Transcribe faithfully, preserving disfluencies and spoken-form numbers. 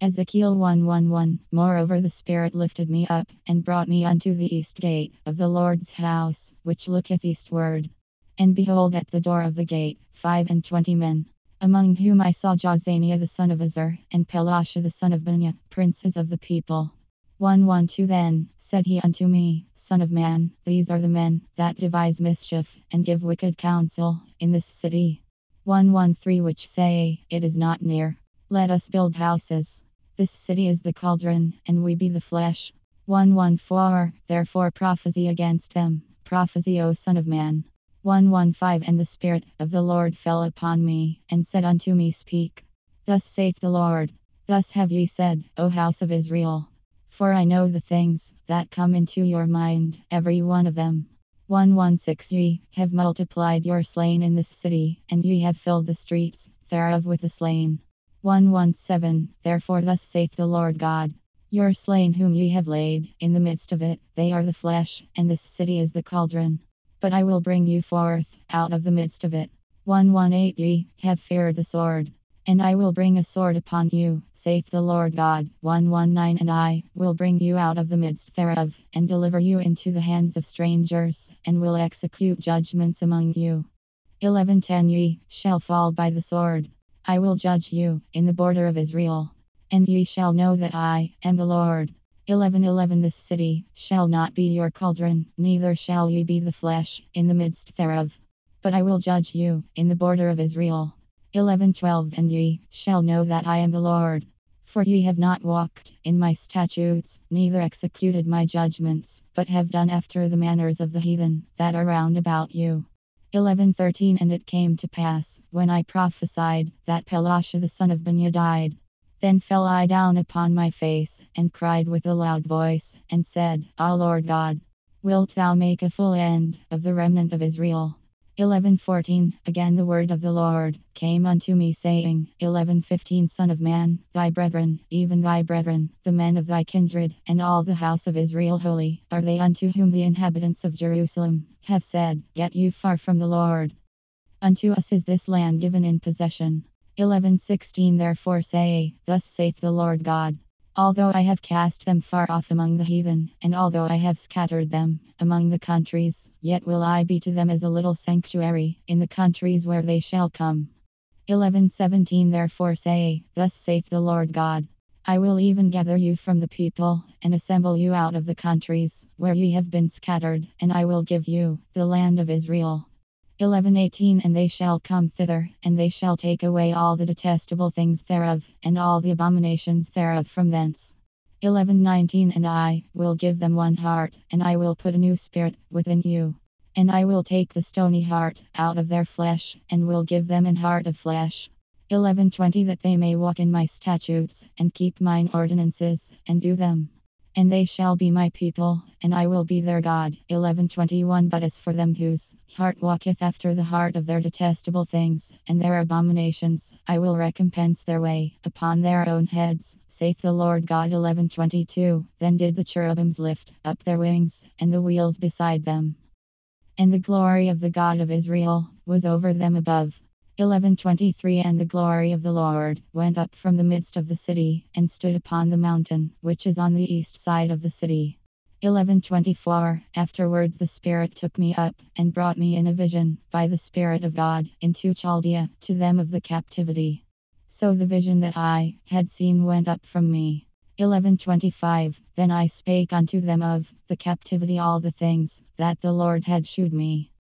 Ezekiel one eleven. Moreover the Spirit lifted me up, and brought me unto the east gate of the Lord's house, which looketh eastward. And behold, at the door of the gate, five and twenty men, among whom I saw Jazania the son of Azur, and Pelasha the son of Bania, princes of the people. one twelve Then said he unto me, Son of man, these are the men that devise mischief, and give wicked counsel in this city. one thirteen Which say, It is not near. Let us build houses. This city is the cauldron, and we be the flesh. one fourteen Therefore prophesy against them, prophesy, O Son of man. one fifteen And the Spirit of the Lord fell upon me, and said unto me, Speak. Thus saith the Lord, Thus have ye said, O house of Israel. For I know the things that come into your mind, every one of them. one sixteen Ye have multiplied your slain in this city, and ye have filled the streets thereof with the slain. one seventeen Therefore thus saith the Lord God, Your slain whom ye have laid in the midst of it, they are the flesh, and this city is the cauldron. But I will bring you forth out of the midst of it. one eighteen Ye have feared the sword, and I will bring a sword upon you, saith the Lord God. one nineteen And I will bring you out of the midst thereof, and deliver you into the hands of strangers, and will execute judgments among you. eleven ten Ye shall fall by the sword. I will judge you in the border of Israel, and ye shall know that I am the Lord. eleven eleven This city shall not be your cauldron, neither shall ye be the flesh in the midst thereof. But I will judge you in the border of Israel. eleven twelve And ye shall know that I am the Lord. For ye have not walked in my statutes, neither executed my judgments, but have done after the manners of the heathen that are round about you. eleven thirteen And it came to pass, when I prophesied, that Pelasha the son of Bania died. Then fell I down upon my face, and cried with a loud voice, and said, Ah, Lord God, wilt thou make a full end of the remnant of Israel? eleven fourteen Again the word of the Lord came unto me, saying, eleven fifteen Son of man, thy brethren, even thy brethren, the men of thy kindred, and all the house of Israel holy, are they unto whom the inhabitants of Jerusalem have said, Get you far from the Lord. Unto us is this land given in possession. eleven sixteen Therefore say, Thus saith the Lord God, Although I have cast them far off among the heathen, and although I have scattered them among the countries, yet will I be to them as a little sanctuary in the countries where they shall come. eleven seventeen Therefore say, Thus saith the Lord God, I will even gather you from the people, and assemble you out of the countries where ye have been scattered, and I will give you the land of Israel. eleven eighteen And they shall come thither, and they shall take away all the detestable things thereof, and all the abominations thereof from thence. eleven nineteen And I will give them one heart, and I will put a new spirit within you. And I will take the stony heart out of their flesh, and will give them an heart of flesh. eleven twenty That they may walk in my statutes, and keep mine ordinances, and do them. And they shall be my people, and I will be their God. eleven twenty-one But as for them whose heart walketh after the heart of their detestable things, and their abominations, I will recompense their way upon their own heads, saith the Lord God. eleven twenty-two Then did the cherubims lift up their wings, and the wheels beside them. And the glory of the God of Israel was over them above. eleven twenty-three And the glory of the Lord went up from the midst of the city, and stood upon the mountain, which is on the east side of the city. eleven twenty-four Afterwards the Spirit took me up, and brought me in a vision, by the Spirit of God, into Chaldea, to them of the captivity. So the vision that I had seen went up from me. eleven twenty-five Then I spake unto them of the captivity all the things that the Lord had shewed me.